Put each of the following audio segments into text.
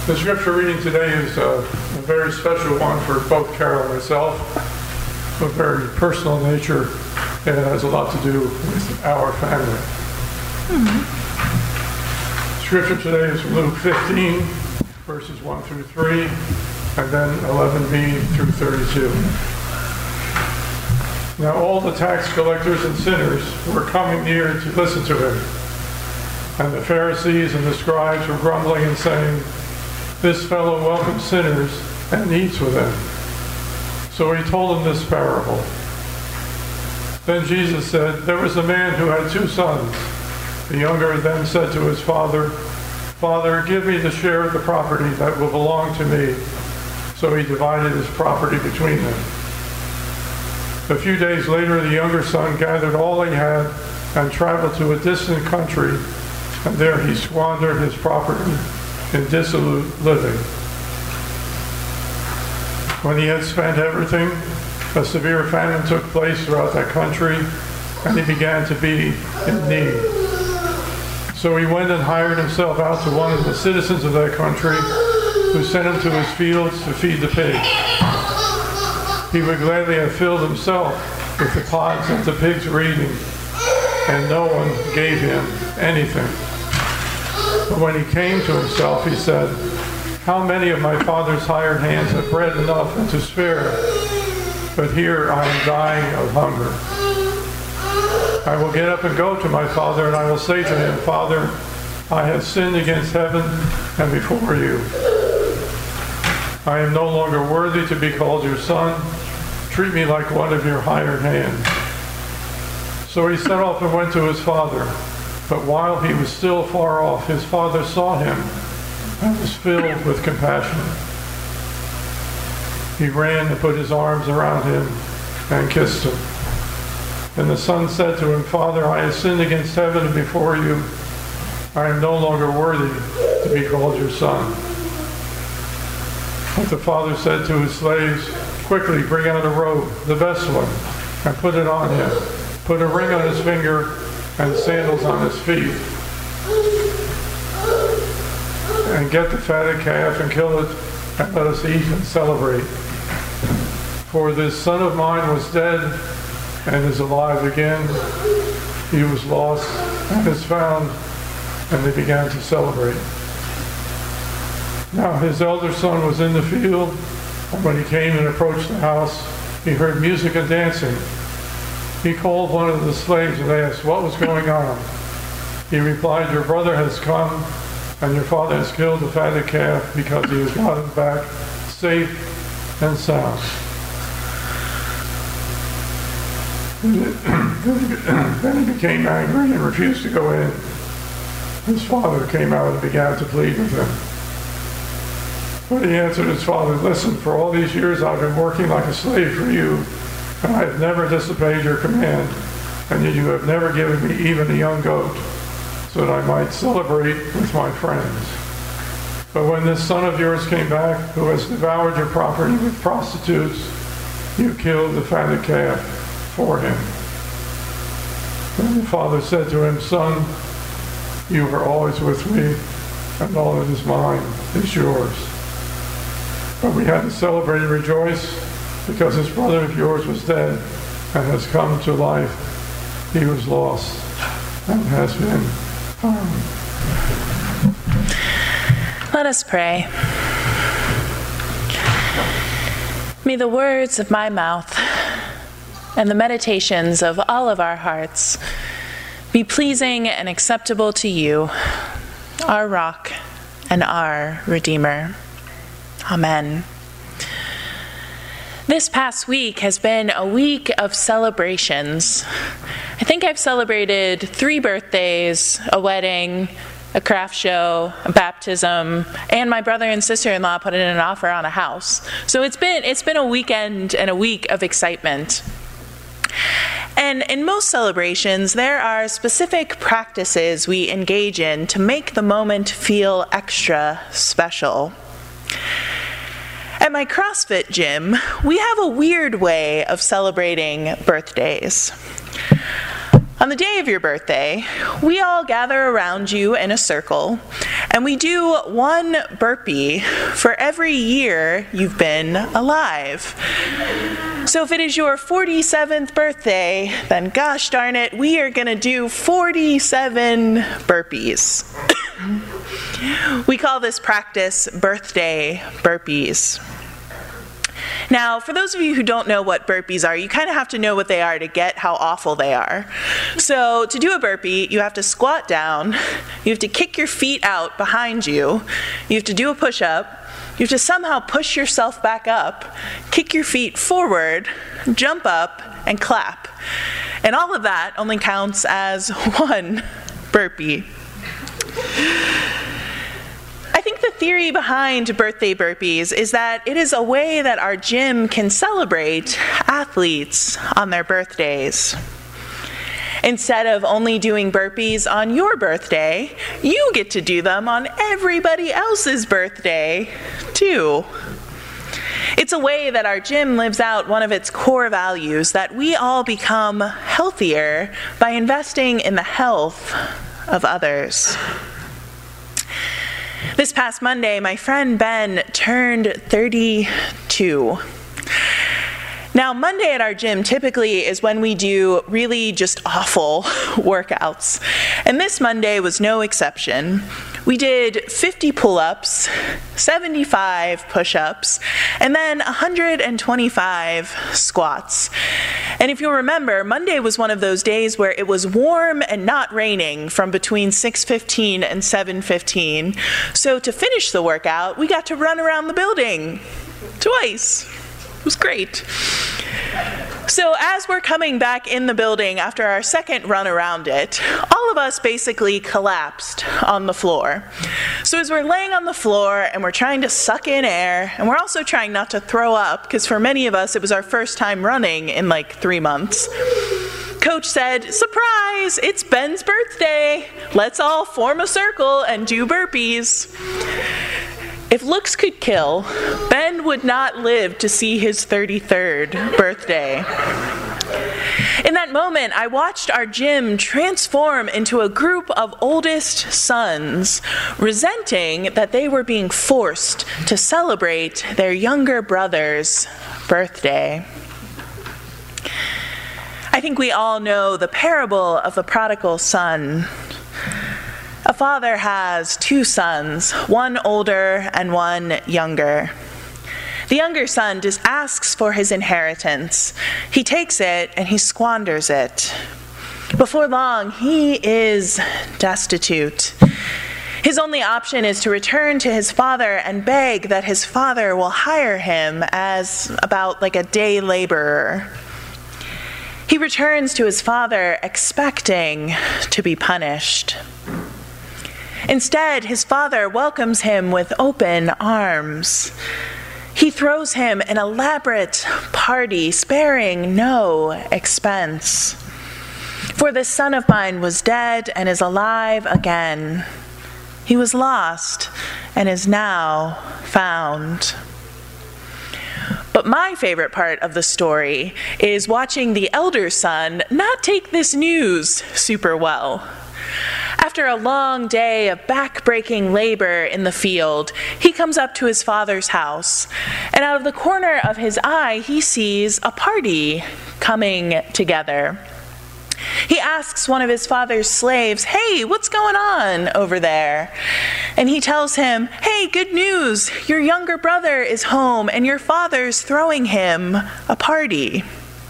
The scripture reading today is a very special one for both Carol and myself, of a very personal nature, and it has a lot to do with our family. Scripture today is from Luke 15, verses 1 through 3, and then 11b through 32. Now all the tax collectors and sinners were coming near to listen to him, and the Pharisees and the scribes were grumbling and saying, "This fellow welcomes sinners and eats with them." So he told them this parable. Then Jesus said, "There was a man who had 2 sons. The younger then said to his father, 'Father, give me the share of the property that will belong to me.' So he divided his property between them. A few days later, the younger son gathered all he had and traveled to a distant country, and there he squandered his property in dissolute living. When he had spent everything, a severe famine took place throughout that country, and he began to be in need. So he went and hired himself out to one of the citizens of that country, who sent him to his fields to feed the pigs. He would gladly have filled himself with the pods that the pigs were eating, and no one gave him anything. But when he came to himself, he said, 'How many of my father's hired hands have bread enough and to spare? But here I am dying of hunger. I will get up and go to my father, and I will say to him, Father, I have sinned against heaven and before you. I am no longer worthy to be called your son. Treat me like one of your hired hands.' So he set off and went to his father. But while he was still far off, his father saw him and was filled with compassion. He ran and put his arms around him and kissed him. And the son said to him, 'Father, I have sinned against heaven and before you. I am no longer worthy to be called your son.' But the father said to his slaves, 'Quickly bring out a robe, the best one, and put it on him. Put a ring on his finger and sandals on his feet. And get the fatted calf and kill it, and let us eat and celebrate. For this son of mine was dead and is alive again. He was lost and is found.' And they began to celebrate. Now his elder son was in the field, and when he came and approached the house, he heard music and dancing. He called one of the slaves and asked what was going on. He replied, 'Your brother has come, and your father has killed the fatted calf because he has got him back safe and sound.' Then he became angry and refused to go in. His father came out and began to plead with him. But he answered his father, 'Listen, for all these years I've been working like a slave for you, and I have never disobeyed your command, and yet you have never given me even a young goat, so that I might celebrate with my friends. But when this son of yours came back, who has devoured your property with prostitutes, you killed the fatted calf for him.' Then the father said to him, 'Son, you are always with me, and all that is mine is yours. But we had to celebrate and rejoice, because this brother of yours was dead and has come to life. He was lost and has been found.'" Let us pray. May the words of my mouth and the meditations of all of our hearts be pleasing and acceptable to you, our rock and our Redeemer. Amen. This past week has been a week of celebrations. I think I've celebrated 3 birthdays, a wedding, a craft show, a baptism, and my brother and sister-in-law put in an offer on a house. So it's been a weekend and a week of excitement. And in most celebrations, there are specific practices we engage in to make the moment feel extra special. At my CrossFit gym, we have a weird way of celebrating birthdays. On the day of your birthday, we all gather around you in a circle, and we do one burpee for every year you've been alive. So if it is your 47th birthday, then gosh darn it, we are going to do 47 burpees. We call this practice birthday burpees. Now, for those of you who don't know what burpees are, you kind of have to know what they are to get how awful they are. So to do a burpee, you have to squat down, you have to kick your feet out behind you, you have to do a push-up, you have to somehow push yourself back up, kick your feet forward, jump up, and clap. And all of that only counts as one burpee. I think the theory behind birthday burpees is that it is a way that our gym can celebrate athletes on their birthdays. Instead of only doing burpees on your birthday, you get to do them on everybody else's birthday, too. It's a way that our gym lives out one of its core values, that we all become healthier by investing in the health of others. This past Monday, my friend Ben turned 32. Now, Monday at our gym typically is when we do really just awful workouts. And this Monday was no exception. We did 50 pull-ups, 75 push-ups, and then 125 squats. And if you'll remember, Monday was one of those days where it was warm and not raining from between 6:15 and 7:15. So to finish the workout, we got to run around the building twice. It was great. So as we're coming back in the building after our second run around it, all of us basically collapsed on the floor. So as we're laying on the floor and we're trying to suck in air, and we're also trying not to throw up, because for many of us it was our first time running in like 3 months, Coach said, "Surprise, it's Ben's birthday. Let's all form a circle and do burpees." If looks could kill, Ben would not live to see his 33rd birthday. In that moment, I watched our gym transform into a group of oldest sons, resenting that they were being forced to celebrate their younger brother's birthday. I think we all know the parable of the prodigal son. A father has 2 sons, one older and one younger. The younger son just asks for his inheritance. He takes it and he squanders it. Before long, he is destitute. His only option is to return to his father and beg that his father will hire him as about like a day laborer. He returns to his father expecting to be punished. Instead, his father welcomes him with open arms. He throws him an elaborate party, sparing no expense. For this son of mine was dead and is alive again. He was lost and is now found. But my favorite part of the story is watching the elder son not take this news super well. After a long day of back-breaking labor in the field, he comes up to his father's house, and out of the corner of his eye, he sees a party coming together. He asks one of his father's slaves, "Hey, what's going on over there?" And he tells him, "Hey, good news, your younger brother is home, and your father's throwing him a party."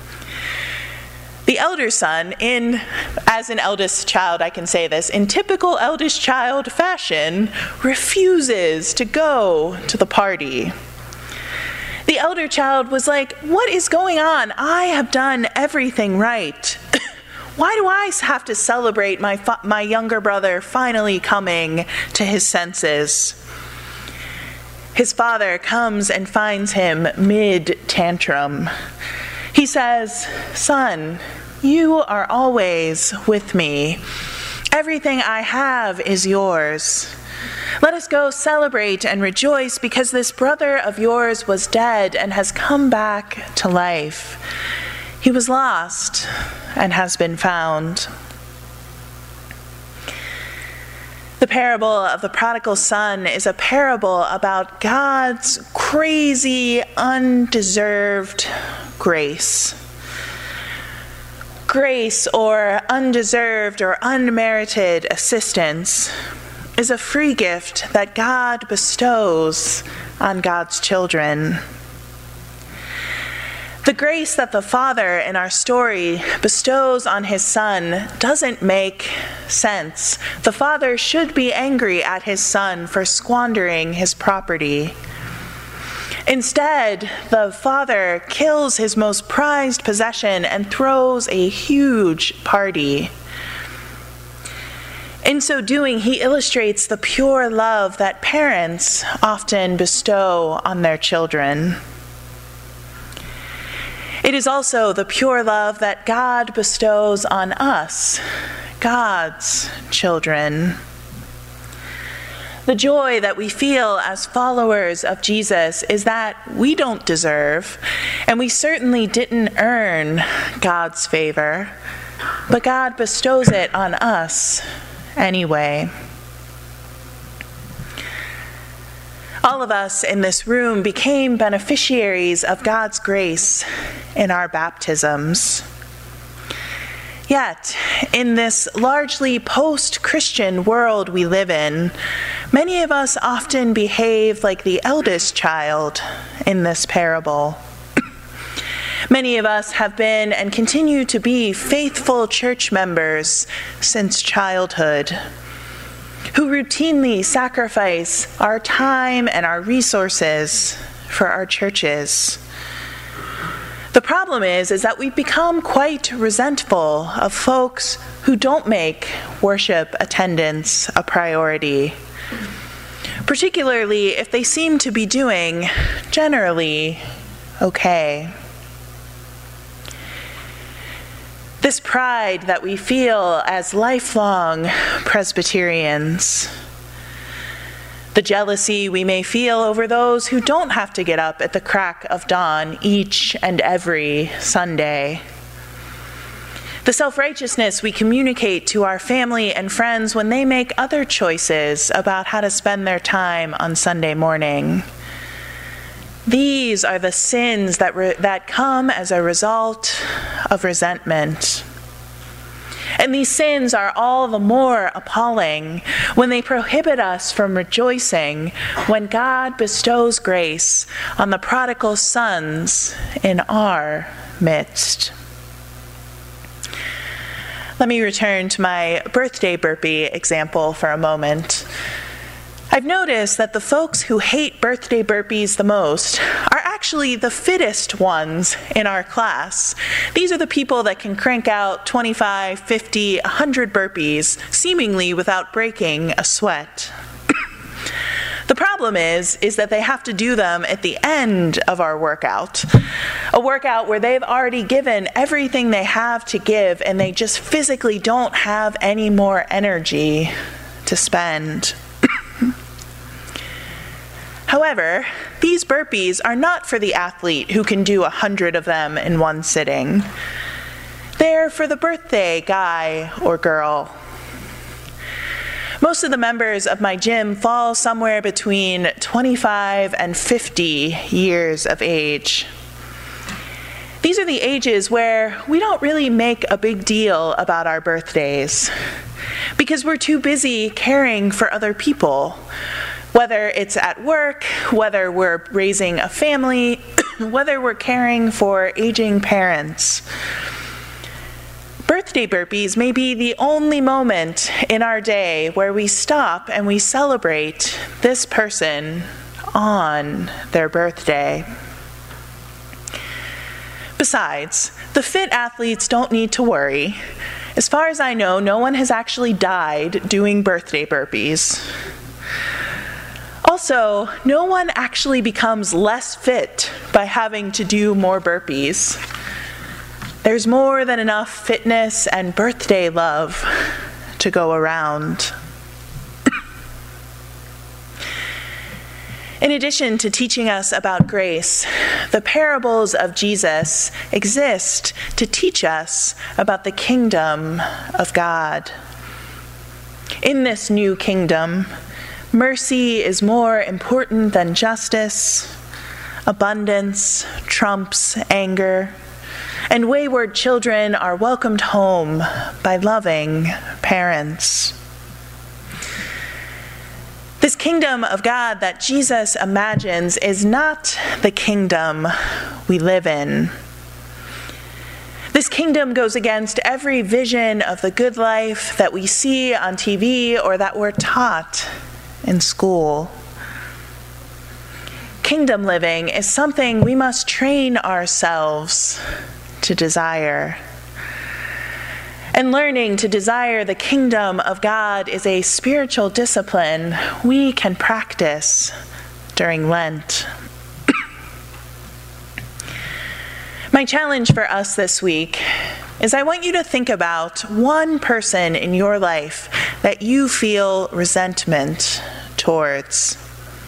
The elder son, as an eldest child, I can say this, in typical eldest child fashion, refuses to go to the party. The elder child was like, "What is going on? I have done everything right. Why do I have to celebrate my younger brother finally coming to his senses?" His father comes and finds him mid-tantrum. He says, "Son, you are always with me. Everything I have is yours. Let us go celebrate and rejoice because this brother of yours was dead and has come back to life. He was lost and has been found. The parable of the prodigal son is a parable about God's crazy, undeserved grace. Grace, or undeserved or unmerited assistance, is a free gift that God bestows on God's children. The grace that the Father in our story bestows on his Son doesn't make sense. The Father should be angry at his Son for squandering his property. Instead, the Father kills his most prized possession and throws a huge party. In so doing, he illustrates the pure love that parents often bestow on their children. It is also the pure love that God bestows on us, God's children. The joy that we feel as followers of Jesus is that we don't deserve, and we certainly didn't earn God's favor, but God bestows it on us anyway. All of us in this room became beneficiaries of God's grace in our baptisms. Yet, in this largely post-Christian world we live in, many of us often behave like the eldest child in this parable. Many of us have been and continue to be faithful church members since childhood, who routinely sacrifice our time and our resources for our churches. The problem is that we've become quite resentful of folks who don't make worship attendance a priority, particularly if they seem to be doing generally okay. This pride that we feel as lifelong Presbyterians, the jealousy we may feel over those who don't have to get up at the crack of dawn each and every Sunday, the self-righteousness we communicate to our family and friends when they make other choices about how to spend their time on Sunday morning. These are the sins that come as a result of resentment. And these sins are all the more appalling when they prohibit us from rejoicing when God bestows grace on the prodigal sons in our midst. Let me return to my birthday burpee example for a moment. I've noticed that the folks who hate birthday burpees the most are actually the fittest ones in our class. These are the people that can crank out 25, 50, 100 burpees, seemingly without breaking a sweat. The problem is that they have to do them at the end of our workout, a workout where they've already given everything they have to give and they just physically don't have any more energy to spend. However, these burpees are not for the athlete who can do 100 of them in one sitting. They're for the birthday guy or girl. Most of the members of my gym fall somewhere between 25 and 50 years of age. These are the ages where we don't really make a big deal about our birthdays because we're too busy caring for other people. Whether it's at work, whether we're raising a family, whether we're caring for aging parents. Birthday burpees may be the only moment in our day where we stop and we celebrate this person on their birthday. Besides, the fit athletes don't need to worry. As far as I know, no one has actually died doing birthday burpees. Also, no one actually becomes less fit by having to do more burpees. There's more than enough fitness and birthday love to go around. In addition to teaching us about grace, the parables of Jesus exist to teach us about the kingdom of God. In this new kingdom, mercy is more important than justice, abundance trumps anger, and wayward children are welcomed home by loving parents. This kingdom of God that Jesus imagines is not the kingdom we live in. This kingdom goes against every vision of the good life that we see on TV or that we're taught in school. Kingdom living is something we must train ourselves to desire. And learning to desire the kingdom of God is a spiritual discipline we can practice during Lent. My challenge for us this week is I want you to think about one person in your life that you feel resentment towards.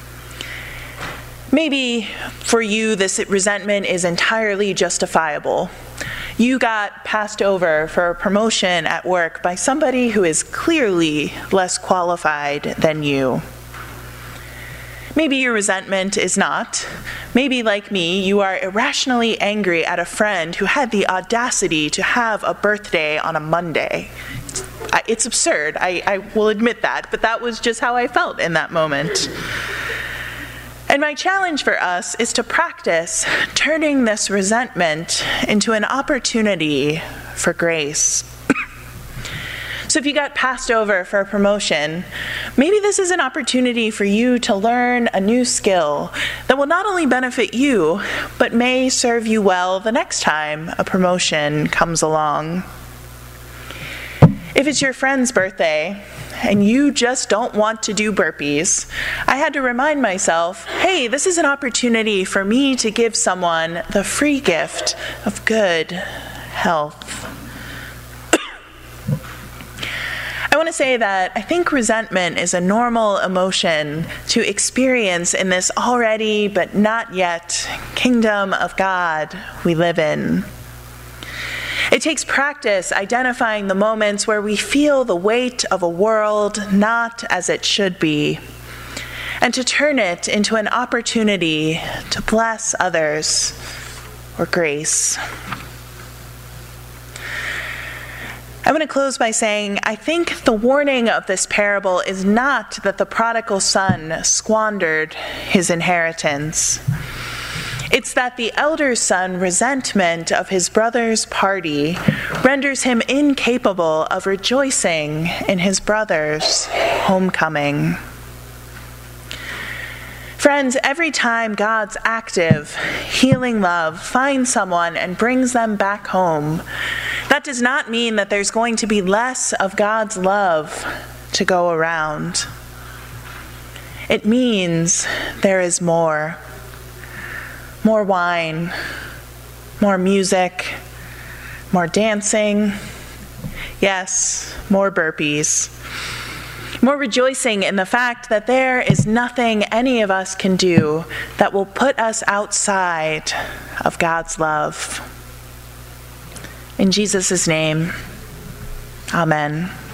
Maybe for you, this resentment is entirely justifiable. You got passed over for a promotion at work by somebody who is clearly less qualified than you. Maybe your resentment is not. Maybe, like me, you are irrationally angry at a friend who had the audacity to have a birthday on a Monday. It's absurd, I will admit that, but that was just how I felt in that moment. And my challenge for us is to practice turning this resentment into an opportunity for grace. So if you got passed over for a promotion, maybe this is an opportunity for you to learn a new skill that will not only benefit you, but may serve you well the next time a promotion comes along. If it's your friend's birthday, and you just don't want to do burpees, I had to remind myself, hey, this is an opportunity for me to give someone the free gift of good health. I want to say that I think resentment is a normal emotion to experience in this already but not yet kingdom of God we live in. It takes practice identifying the moments where we feel the weight of a world not as it should be, and to turn it into an opportunity to bless others or grace. I want to close by saying I think the warning of this parable is not that the prodigal son squandered his inheritance. It's that the elder son's resentment of his brother's party renders him incapable of rejoicing in his brother's homecoming. Friends, every time God's active, healing love finds someone and brings them back home, that does not mean that there's going to be less of God's love to go around. It means there is more. More wine, more music, more dancing, yes, more burpees. More rejoicing in the fact that there is nothing any of us can do that will put us outside of God's love. In Jesus' name, amen.